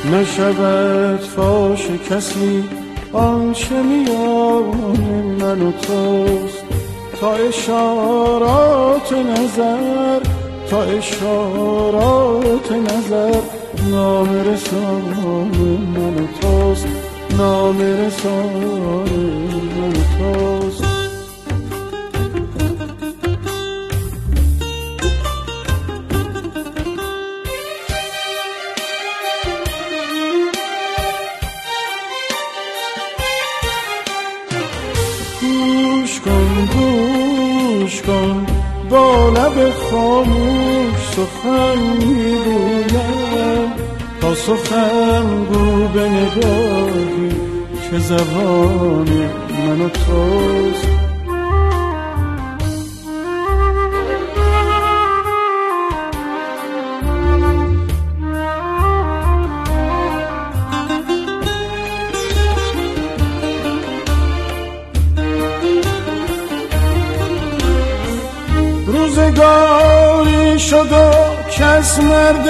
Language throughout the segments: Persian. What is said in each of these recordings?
نشود فاش کسی آنچه میان من و توست. تا اشارات نظر، تا اشارات نظر، نام رسان من و توست، نام رسان من و توست. گوش کن گوش کن با لب خاموش سخن میگویم، تا سخن گو به نگاهی که زبان من و توست. روزگاری شد و کس مرد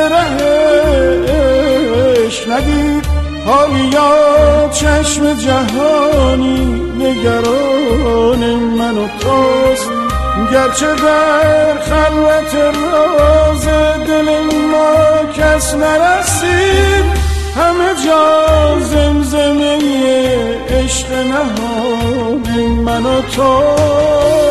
رهش ندید، حالیا چشم جهانی نگران من و توست. گرچه در خلوت راز دل ما کس نرسید، همه جا زمزمه عشق نهان من و توست.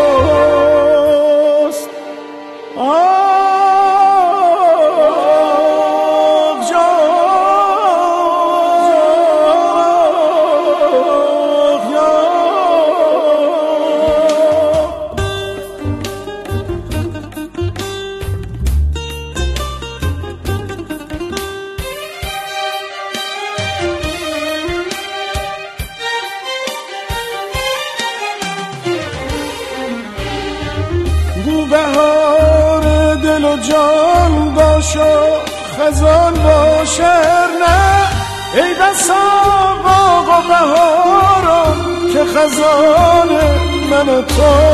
گو بهار دل و جان باش و خزان باش، نه ای بسا باغ و بهارم که خزان من و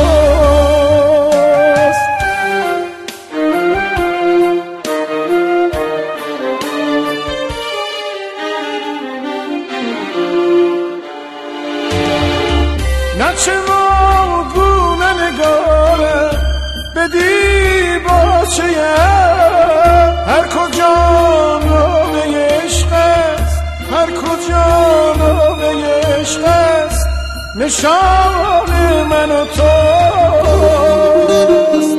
توست. نچه و گونه نگاره بدی باچه هر کجا نامه عشق است، هر کجا نامه عشق است، نشان من و توست.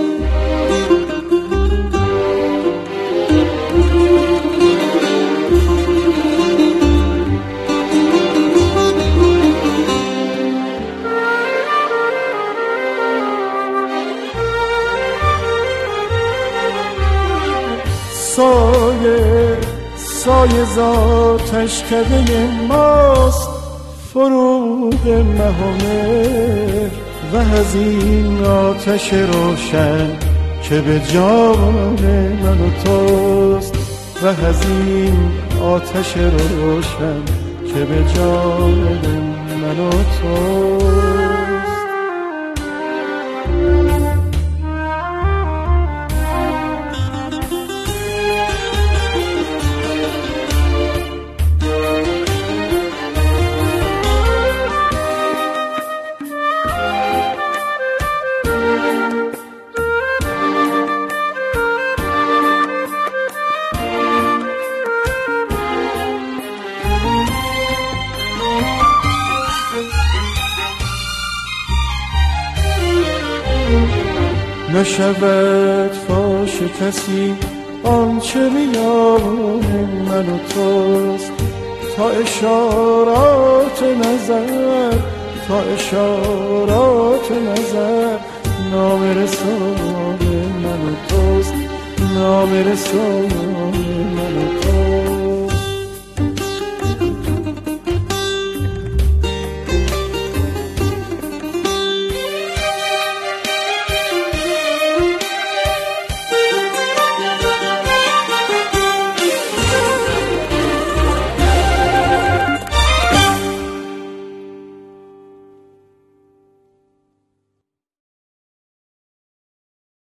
سایه سایه ذاتش کده ماست، فروغ مهمه و از این آتش روشن که به جان من و توست، و از این آتش روشن که به جان من و توست. نشود فاش کسی آنچه میان من و توست. تا اشارات نظر، تا اشارات نظر، نام رسان من و توست، نام رسان من و توست.